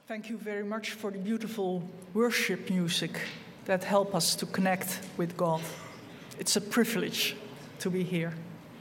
Thank you very much for the beautiful worship music that help us to connect with God. It's a privilege to be here.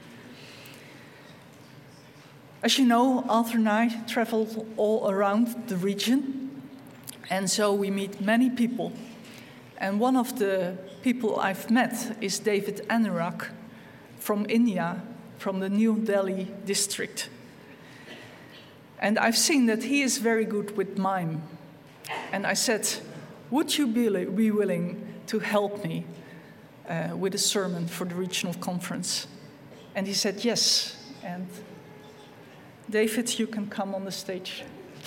As you know, Arthur and I traveled all around the region, and so we meet many people. And one of the people I've met is David Anurag from India, from the New Delhi district. And I've seen that he is very good with mime. And I said, would you be willing to help me with a sermon for the regional conference? And he said yes. And David, you can come on the stage.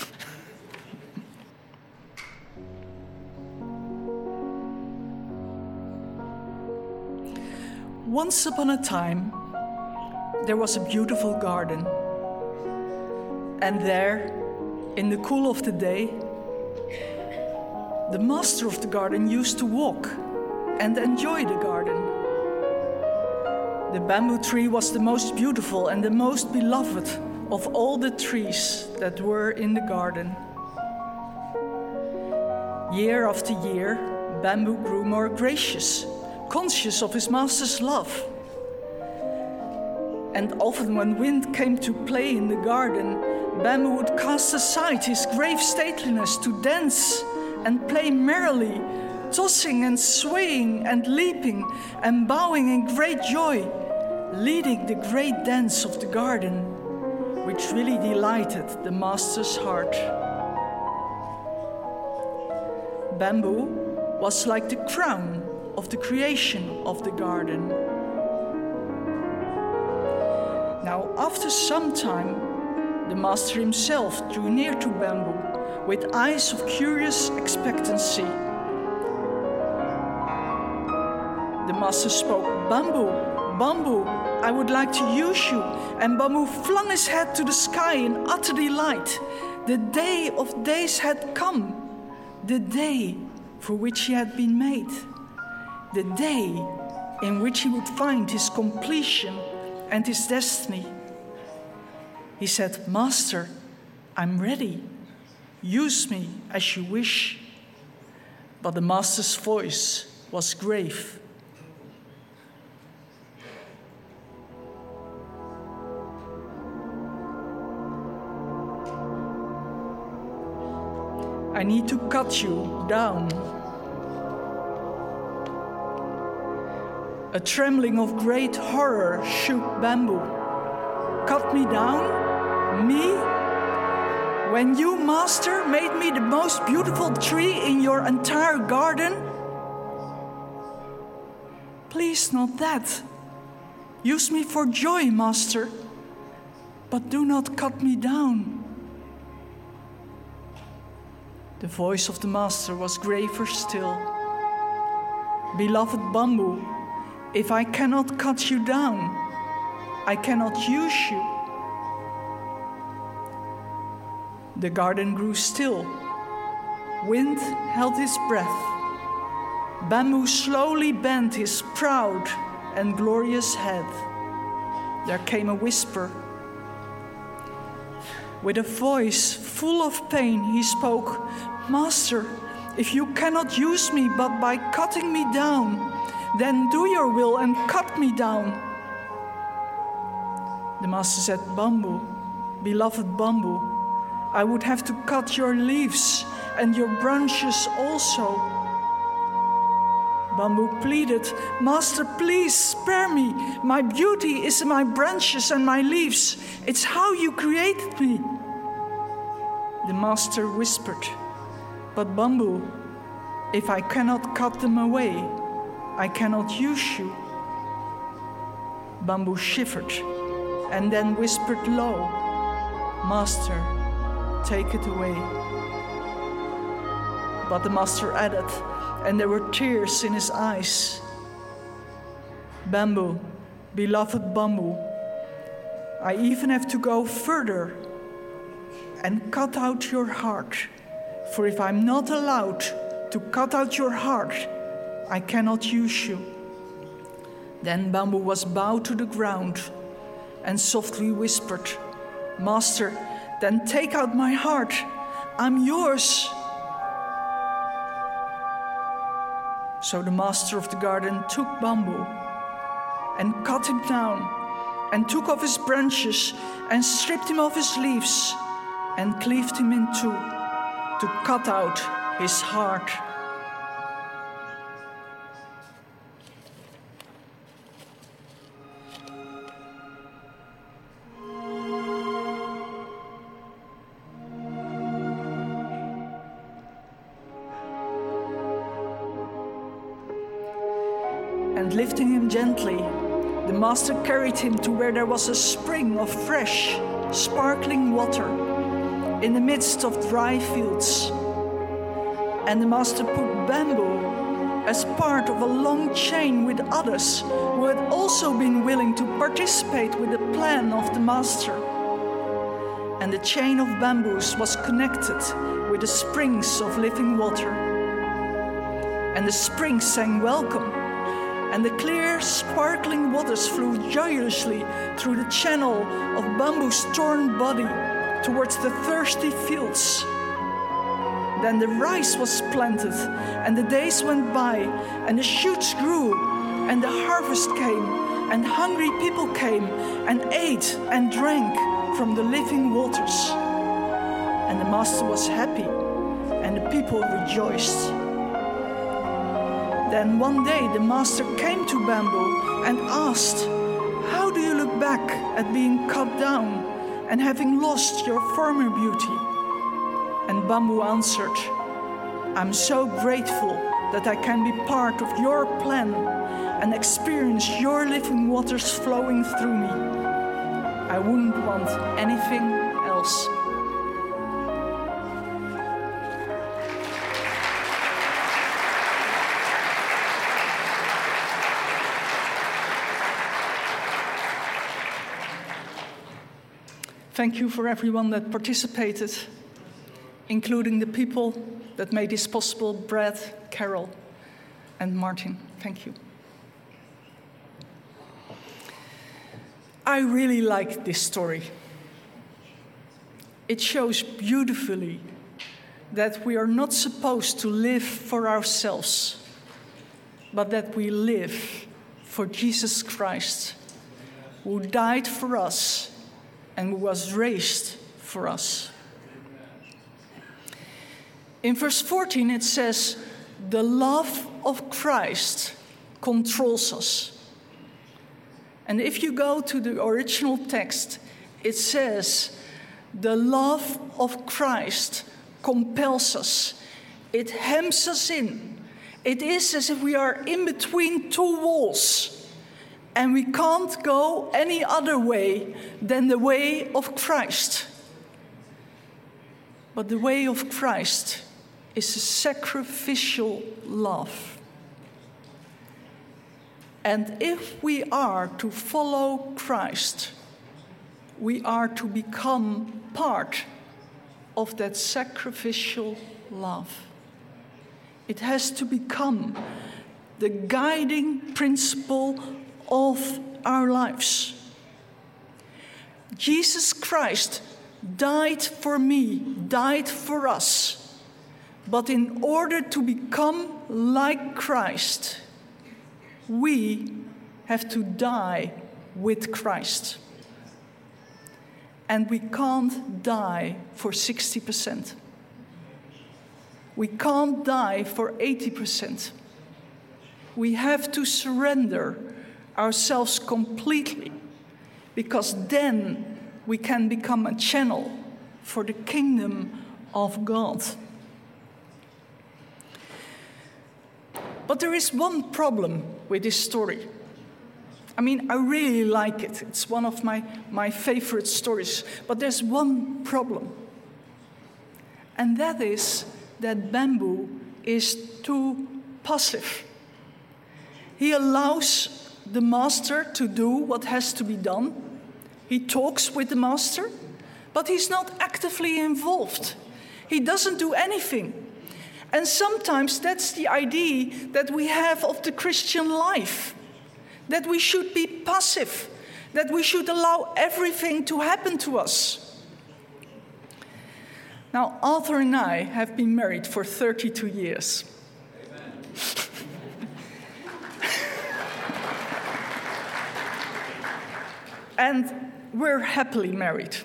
Once upon a time, there was a beautiful garden. And there, in the cool of the day, the master of the garden used to walk and enjoy the garden. The bamboo tree was the most beautiful and the most beloved of all the trees that were in the garden. Year after year, bamboo grew more gracious, conscious of his master's love. And often when wind came to play in the garden, bamboo would cast aside his grave stateliness to dance and play merrily, tossing and swaying and leaping and bowing in great joy, leading the great dance of the garden, which really delighted the master's heart. Bamboo was like the crown of the creation of the garden. Now, after some time, the master himself drew near to bamboo with eyes of curious expectancy. The master spoke, "Bamboo, Bamboo, I would like to use you." And Bamboo flung his head to the sky in utter delight. The day of days had come, the day for which he had been made, the day in which he would find his completion and his destiny. He said, "Master, I'm ready. Use me as you wish." But the master's voice was grave. "I need to cut you down." A trembling of great horror shook bamboo. "Cut me down? Me? When you, master, made me the most beautiful tree in your entire garden? Please, not that. Use me for joy, master, but do not cut me down." The voice of the master was graver still. "Beloved bamboo, if I cannot cut you down, I cannot use you." The garden grew still. Wind held his breath. Bamboo slowly bent his proud and glorious head. There came a whisper. With a voice full of pain, he spoke, "Master, if you cannot use me but by cutting me down, then do your will and cut me down." The master said, "Bamboo, beloved bamboo, I would have to cut your leaves and your branches also." Bamboo pleaded, "Master, please spare me. My beauty is in my branches and my leaves. It's how you created me." The master whispered, "But bamboo, if I cannot cut them away, I cannot use you." Bamboo shivered and then whispered low, "Master, take it away." But the master added, and there were tears in his eyes, "Bamboo, beloved bamboo, I even have to go further and cut out your heart, for if I'm not allowed to cut out your heart, I cannot use you." Then bamboo was bowed to the ground and softly whispered, "Master, then take out my heart. I'm yours." So the master of the garden took bamboo and cut him down and took off his branches and stripped him of his leaves and cleaved him in two to cut out his heart. And lifting him gently, the master carried him to where there was a spring of fresh, sparkling water in the midst of dry fields. And the master put bamboo as part of a long chain with others who had also been willing to participate with the plan of the master. And the chain of bamboos was connected with the springs of living water. And the springs sang welcome, and the clear, sparkling waters flew joyously through the channel of bamboo's torn body towards the thirsty fields. Then the rice was planted, and the days went by, and the shoots grew, and the harvest came, and hungry people came and ate and drank from the living waters. And the master was happy, and the people rejoiced. Then one day the master came to bamboo and asked, "How do you look back at being cut down and having lost your former beauty?" And bamboo answered, "I'm so grateful that I can be part of your plan and experience your living waters flowing through me. I wouldn't want anything else." Thank you for everyone that participated, including the people that made this possible, Brad, Carol, and Martin. Thank you. I really like this story. It shows beautifully that we are not supposed to live for ourselves, but that we live for Jesus Christ, who died for us and who was raised for us. In verse 14 it says, "The love of Christ controls us." And if you go to the original text, it says, "The love of Christ compels us." It hems us in. It is as if we are in between two walls, and we can't go any other way than the way of Christ. But the way of Christ is a sacrificial love. And if we are to follow Christ, we are to become part of that sacrificial love. It has to become the guiding principle of our lives. Jesus Christ died for me, died for us. But in order to become like Christ, we have to die with Christ. And we can't die for 60%. We can't die for 80%. We have to surrender ourselves completely, because then we can become a channel for the kingdom of God. But there is one problem with this story. I mean, I really like it. It's one of my favorite stories. But there's one problem. And that is that bamboo is too passive. He allows the master to do what has to be done. He talks with the master, but he's not actively involved. He doesn't do anything. And sometimes that's the idea that we have of the Christian life, that we should be passive, that we should allow everything to happen to us. Now, Arthur and I have been married for 32 years. And we're happily married.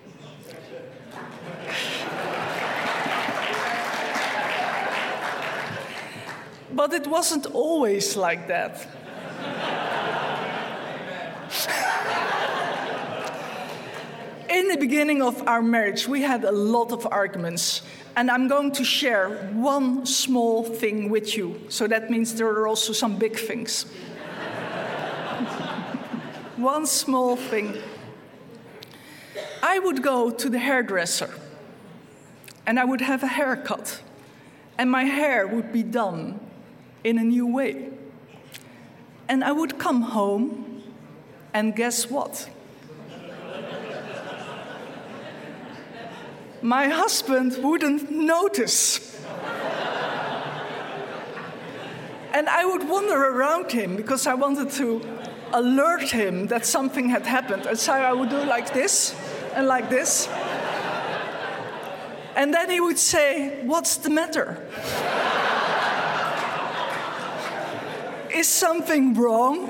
But it wasn't always like that. In the beginning of our marriage, we had a lot of arguments. And I'm going to share one small thing with you. So that means there are also some big things. One small thing. I would go to the hairdresser. And I would have a haircut. And my hair would be done in a new way. And I would come home, and guess what? My husband wouldn't notice. And I would wander around him because I wanted to alert him that something had happened. And so I would do like this and like this. And then he would say, "What's the matter? Is something wrong?"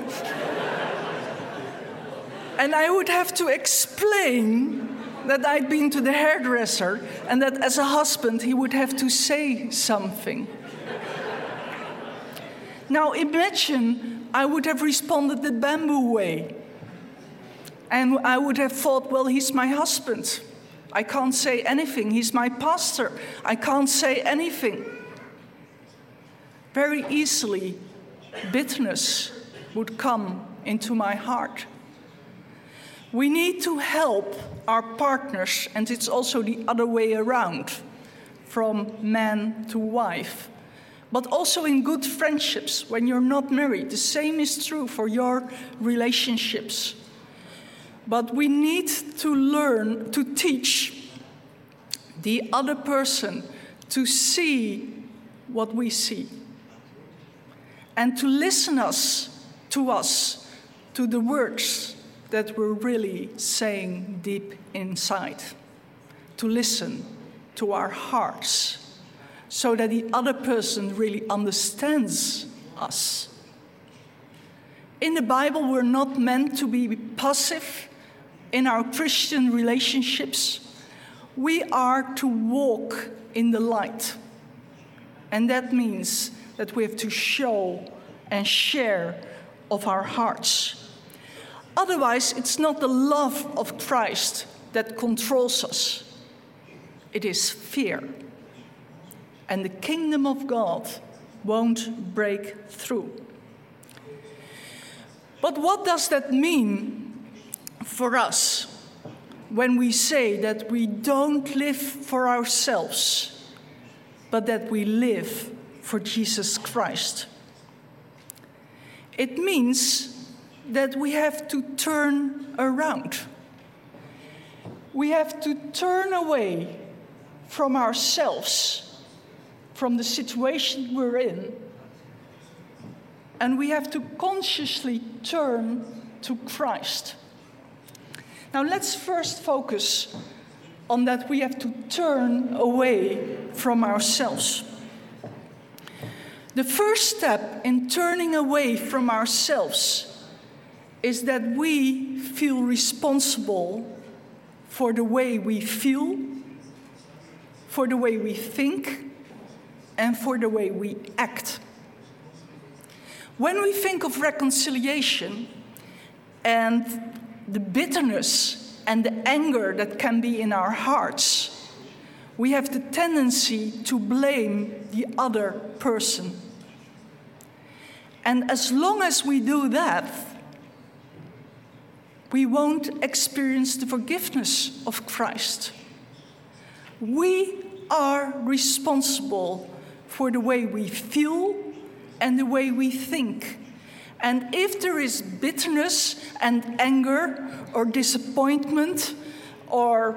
And I would have to explain that I'd been to the hairdresser and that as a husband he would have to say something. Now imagine I would have responded the bamboo way. And I would have thought, well, he's my husband. I can't say anything. He's my pastor. I can't say anything. Very easily, bitterness would come into my heart. We need to help our partners, and it's also the other way around, from man to wife. But also in good friendships, when you're not married. The same is true for your relationships. But we need to learn to teach the other person to see what we see. And to listen to us, to the words that we're really saying deep inside. To listen to our hearts, so that the other person really understands us. In the Bible, we're not meant to be passive in our Christian relationships. We are to walk in the light. And that means that we have to show and share of our hearts. Otherwise, it's not the love of Christ that controls us. It is fear. And the kingdom of God won't break through. But what does that mean for us when we say that we don't live for ourselves, but that we live for Jesus Christ? It means that we have to turn around. We have to turn away from ourselves, from the situation we're in, and we have to consciously turn to Christ. Now let's first focus on that we have to turn away from ourselves. The first step in turning away from ourselves is that we feel responsible for the way we feel, for the way we think, and for the way we act. When we think of reconciliation and the bitterness and the anger that can be in our hearts, we have the tendency to blame the other person. And as long as we do that, we won't experience the forgiveness of Christ. We are responsible for the way we feel and the way we think. And if there is bitterness and anger or disappointment or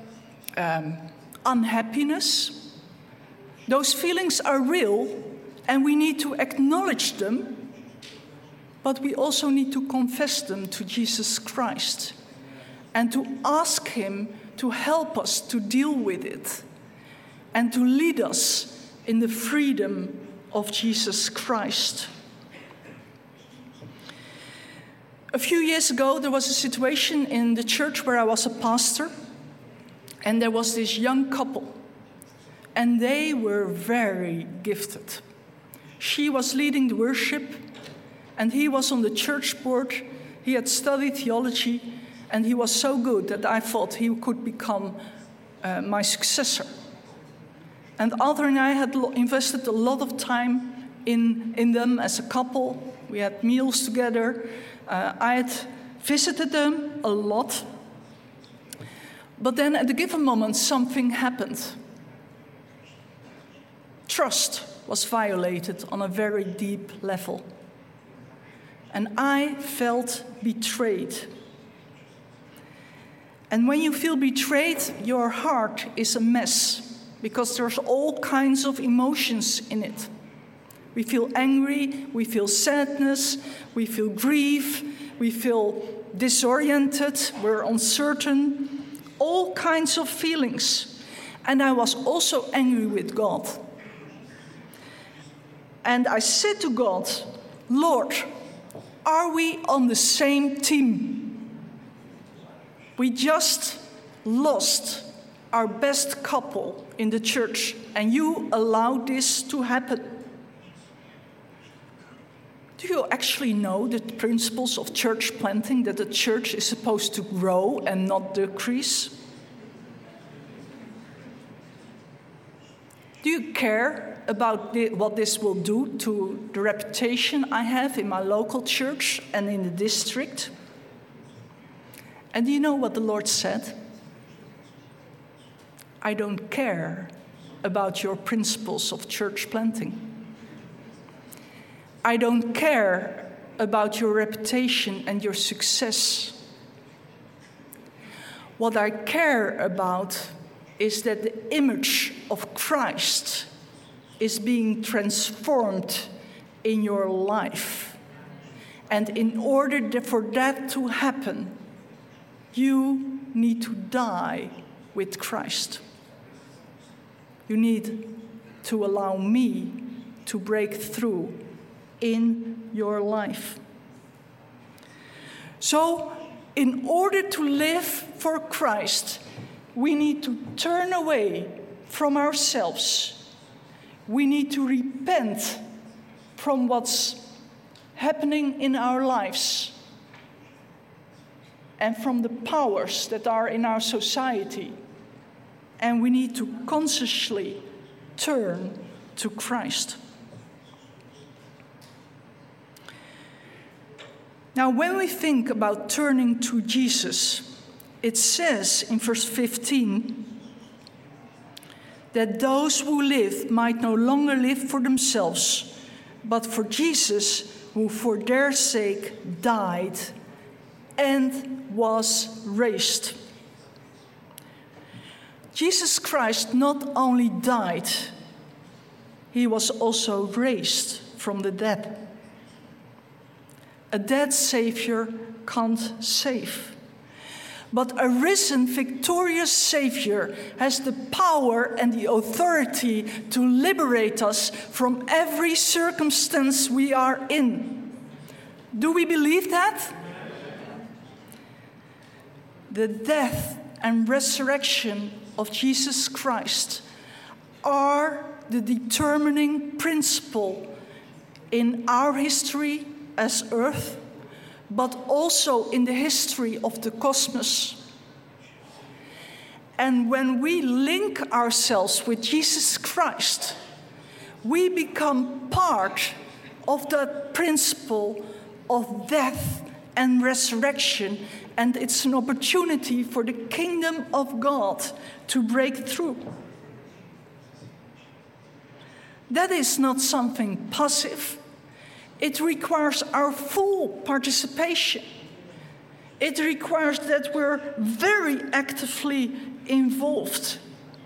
unhappiness, those feelings are real and we need to acknowledge them. But we also need to confess them to Jesus Christ and to ask him to help us to deal with it and to lead us in the freedom of Jesus Christ. A few years ago, there was a situation in the church where I was a pastor, and there was this young couple, and they were very gifted. She was leading the worship, and he was on the church board. He had studied theology, and he was so good that I thought he could become my successor. And Alder and I had invested a lot of time in them as a couple. We had meals together. I had visited them a lot. But then at a given moment, something happened. Trust was violated on a very deep level. And I felt betrayed. And when you feel betrayed, your heart is a mess, because there's all kinds of emotions in it. We feel angry, we feel sadness, we feel grief, we feel disoriented, we're uncertain, all kinds of feelings. And I was also angry with God. And I said to God, Lord, are we on the same team? We just lost our best couple in the church, and you allowed this to happen. Do you actually know the principles of church planting, that the church is supposed to grow and not decrease? Do you care about what this will do to the reputation I have in my local church and in the district? And do you know what the Lord said? I don't care about your principles of church planting. I don't care about your reputation and your success. What I care about is that the image of Christ is being transformed in your life. And in order for that to happen, you need to die with Christ. You need to allow me to break through in your life. So, in order to live for Christ, we need to turn away from ourselves. We need to repent from what's happening in our lives and from the powers that are in our society. And we need to consciously turn to Christ. Now, when we think about turning to Jesus, it says in verse 15 that those who live might no longer live for themselves, but for Jesus, who for their sake died and was raised. Jesus Christ not only died, he was also raised from the dead. A dead Savior can't save. But a risen, victorious Savior has the power and the authority to liberate us from every circumstance we are in. Do we believe that? The death and resurrection of Jesus Christ are the determining principle in our history as Earth, but also in the history of the cosmos. And when we link ourselves with Jesus Christ, we become part of that principle of death and resurrection, and it's an opportunity for the kingdom of God to break through. That is not something passive. It requires our full participation. It requires that we're very actively involved.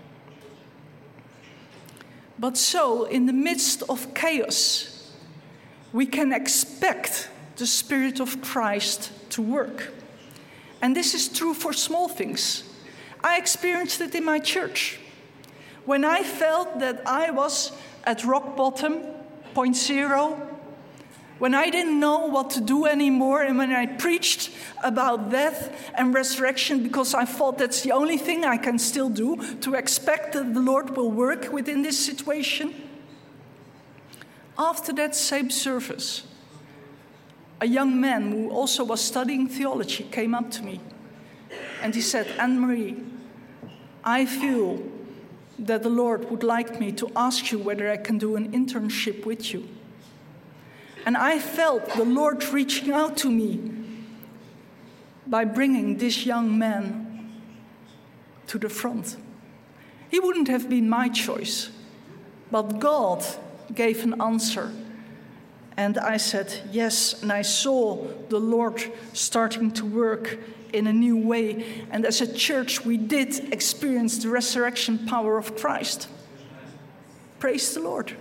But so, in the midst of chaos, we can expect the Spirit of Christ to work. And this is true for small things. I experienced it in my church. when I felt that I was at rock bottom, point zero, when I didn't know what to do anymore, and when I preached about death and resurrection because I thought that's the only thing I can still do, to expect that the Lord will work within this situation. After that same service, a young man who also was studying theology came up to me and he said, "Anne-Marie, I feel that the Lord would like me to ask you whether I can do an internship with you." And I felt the Lord reaching out to me by bringing this young man to the front. He wouldn't have been my choice, but God gave an answer. And I said yes, and I saw the Lord starting to work in a new way. And as a church, we did experience the resurrection power of Christ. Praise the Lord.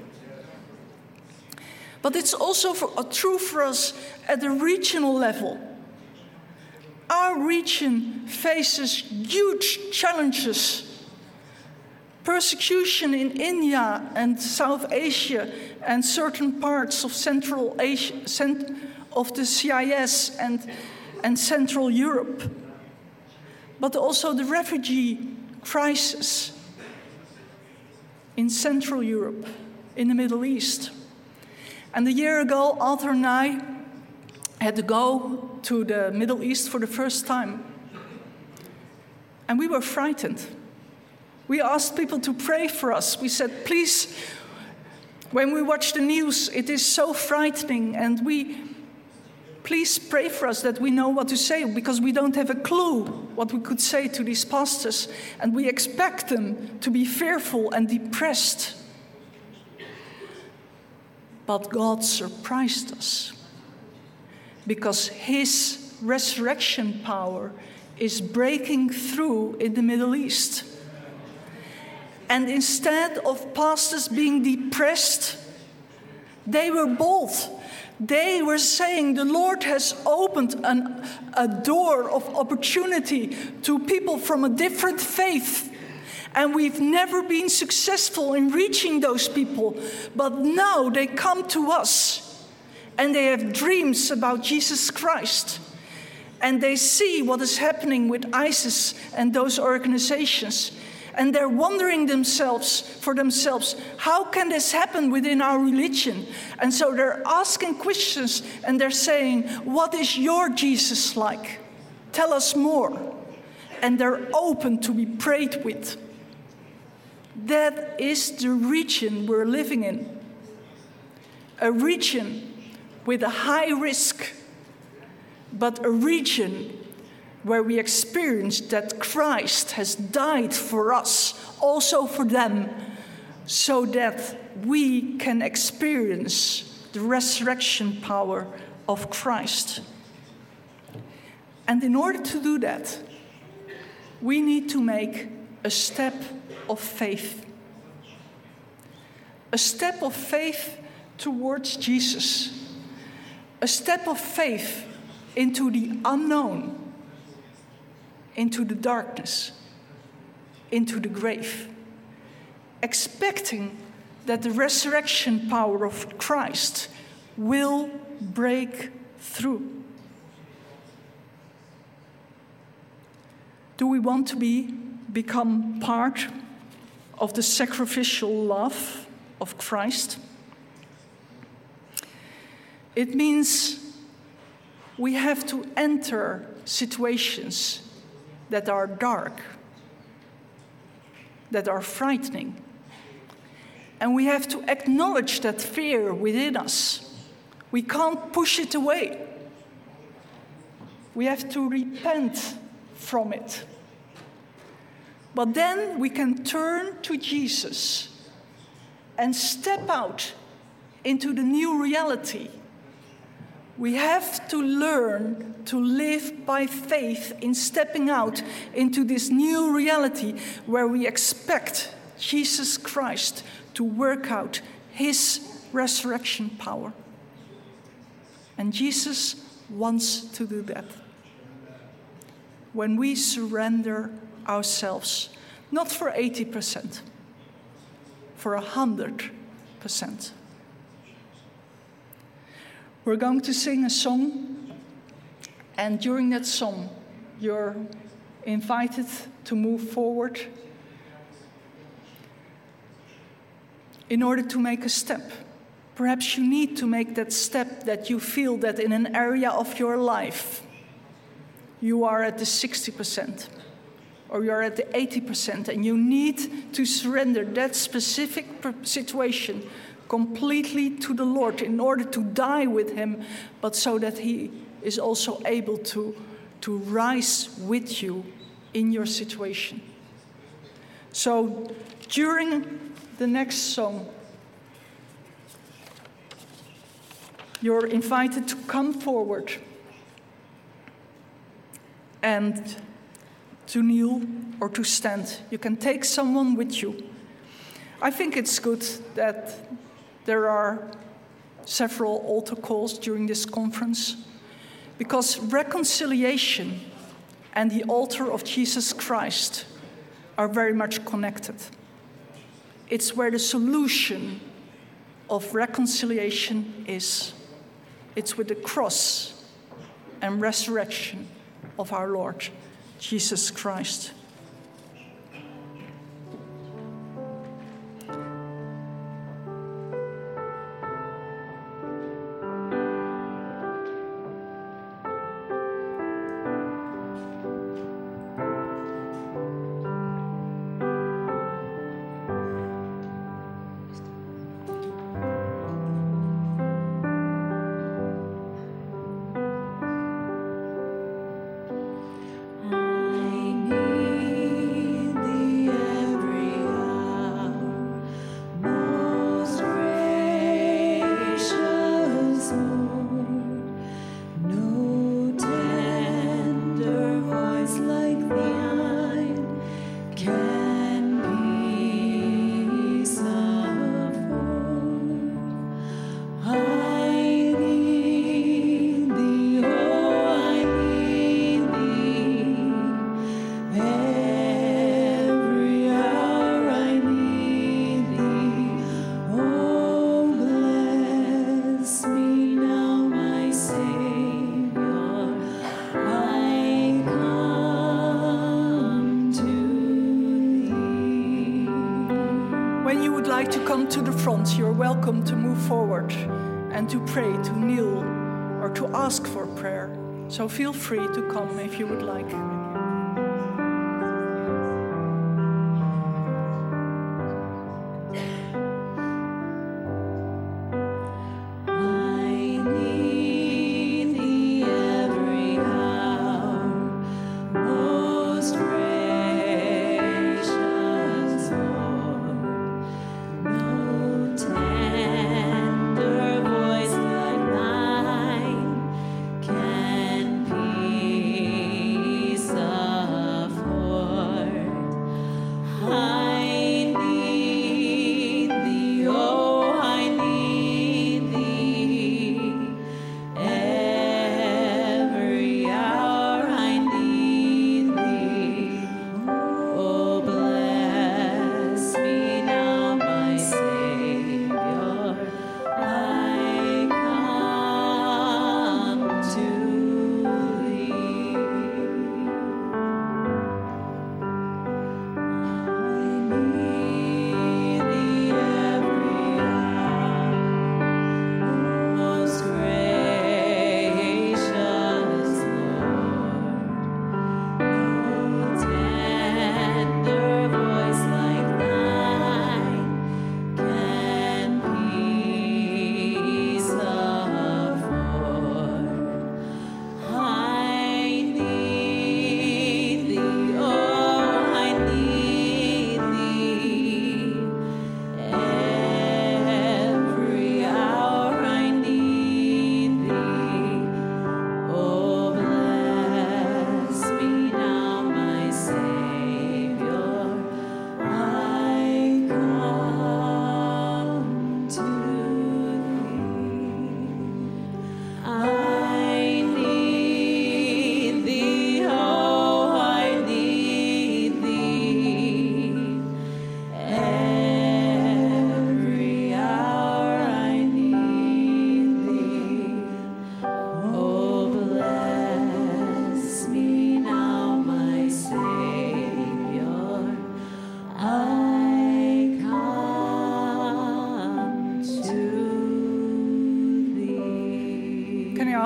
But it's also true for us at the regional level. Our region faces huge challenges. Persecution in India and South Asia and certain parts of Central Asia, of the CIS and Central Europe. But also the refugee crisis in Central Europe, in the Middle East. And a year ago, Arthur and I had to go to the Middle East for the first time. And we were frightened. We asked people to pray for us. We said, please, when we watch the news, it is so frightening, and please pray for us that we know what to say, because we don't have a clue what we could say to these pastors, and we expect them to be fearful and depressed. But God surprised us, because his resurrection power is breaking through in the Middle East. And instead of pastors being depressed, they were bold. They were saying the Lord has opened a door of opportunity to people from a different faith. And we've never been successful in reaching those people. But now they come to us and they have dreams about Jesus Christ. And they see what is happening with ISIS and those organizations. And they're wondering for themselves, how can this happen within our religion? And so they're asking questions and they're saying, what is your Jesus like? Tell us more. And they're open to be prayed with. That is the region we're living in. A region with a high risk, but a region where we experience that Christ has died for us, also for them, so that we can experience the resurrection power of Christ. And in order to do that, we need to make a step of faith. A step of faith towards Jesus. A step of faith into the unknown, into the darkness, into the grave, expecting that the resurrection power of Christ will break through. Do we want to become part of the sacrificial love of Christ? It means we have to enter situations that are dark, that are frightening. And we have to acknowledge that fear within us. We can't push it away. We have to repent from it. But then we can turn to Jesus and step out into the new reality. We have to learn to live by faith in stepping out into this new reality where we expect Jesus Christ to work out his resurrection power. And Jesus wants to do that. When we surrender ourselves, not for 80%, for 100%. We're going to sing a song, and during that song, you're invited to move forward in order to make a step. Perhaps you need to make that step that you feel that in an area of your life, you are at the 60%, or you're at the 80%, and you need to surrender that specific situation completely to the Lord in order to die with him, but so that he is also able to rise with you in your situation. So during the next song, you're invited to come forward and to kneel or to stand. You can take someone with you. I think it's good that there are several altar calls during this conference, because reconciliation and the altar of Jesus Christ are very much connected. It's where the solution of reconciliation is. It's with the cross and resurrection of our Lord Jesus Christ. To the front, you're welcome to move forward and to pray, to kneel, or to ask for prayer. So feel free to come if you would like. Can be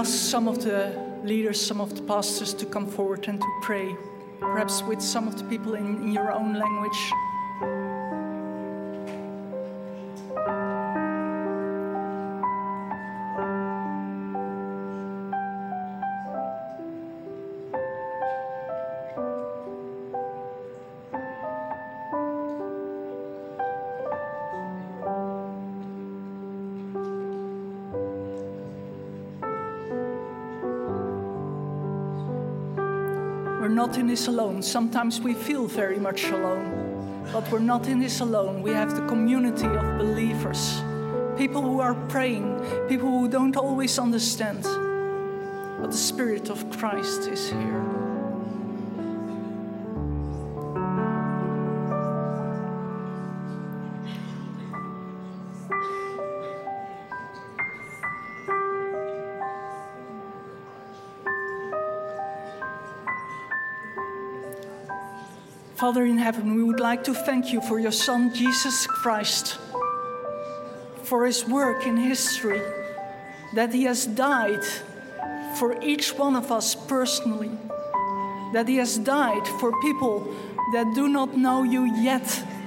ask some of the leaders, some of the pastors to come forward and to pray, perhaps with some of the people in your own language. We're not in this alone. Sometimes we feel very much alone, but we're not in this alone. We have the community of believers, people who are praying, people who don't always understand, but the Spirit of Christ is here. Father in heaven, we would like to thank you for your Son, Jesus Christ, for his work in history, that he has died for each one of us personally, that he has died for people that do not know you yet.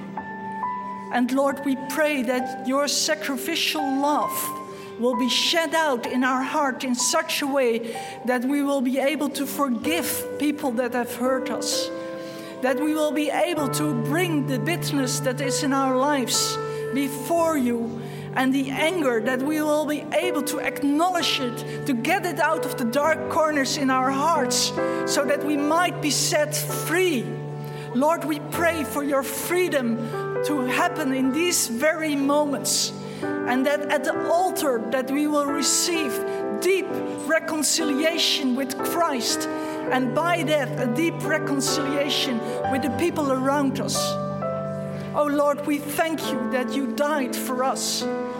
And Lord, we pray that your sacrificial love will be shed out in our heart in such a way that we will be able to forgive people that have hurt us, that we will be able to bring the bitterness that is in our lives before you, and the anger, that we will be able to acknowledge it, to get it out of the dark corners in our hearts, so that we might be set free. Lord, we pray for your freedom to happen in these very moments, and that at the altar that we will receive deep reconciliation with Christ, and by that, a deep reconciliation with the people around us. Oh Lord, we thank you that you died for us,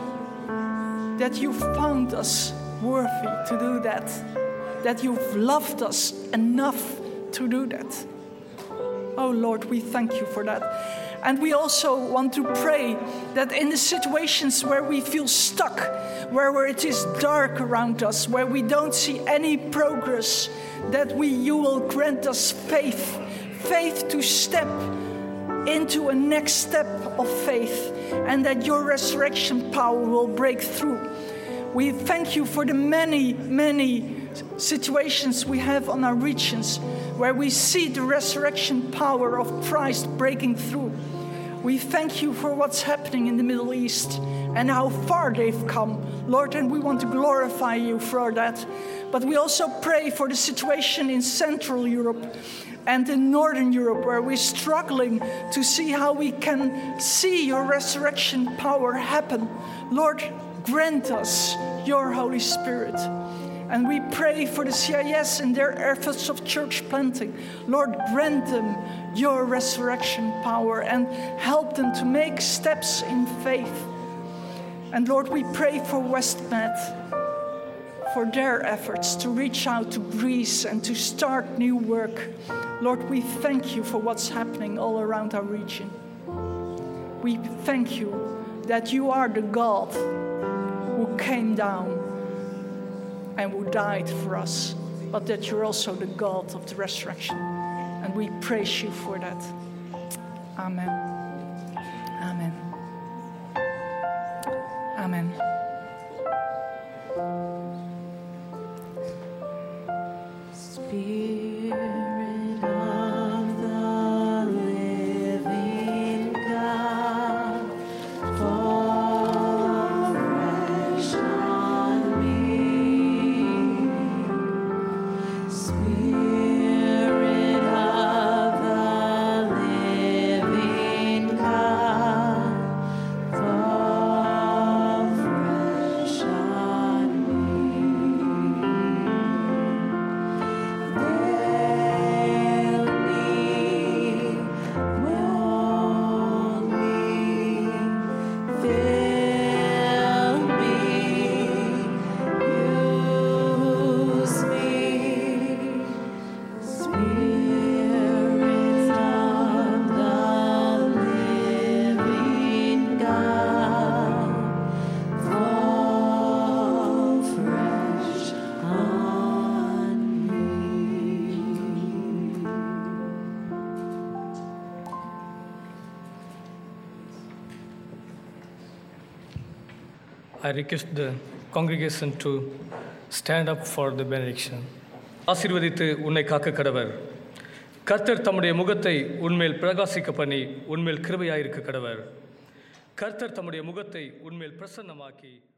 that you found us worthy to do that you've loved us enough to do that. Oh Lord, we thank you for that. And we also want to pray that in the situations where we feel stuck, where it is dark around us, where we don't see any progress, that you will grant us faith to step into a next step of faith, and that your resurrection power will break through. We thank you for the many situations we have on our regions where we see the resurrection power of Christ breaking through. We thank you for what's happening in the Middle East and how far they've come, Lord, and we want to glorify you for that. But we also pray for the situation in Central Europe and in Northern Europe, where we're struggling to see how we can see your resurrection power happen. Lord, grant us your Holy Spirit. And we pray for the CIS and their efforts of church planting. Lord, grant them your resurrection power and help them to make steps in faith. And Lord, we pray for WestMed, for their efforts to reach out to Greece and to start new work. Lord, we thank you for what's happening all around our region. We thank you that you are the God who came down and who died for us, but that you're also the God of the resurrection. And we praise you for that. Amen. Amen. Amen. Spirit of the living God, fall fresh on me. Spirit of the living God, fall fresh. I request the congregation to stand up for the benediction. ஆசீர்வதித்து உன்னை காக்க கடவர். கர்த்தர் தம்முடைய முகத்தை உன்மேல் பிரகாசிக்க பண்ணி உன்மேல் கிருபையாயிருக்க கடவர். கர்த்தர் தம்முடைய முகத்தை உன்மேல் பிரசன்னமாக்கி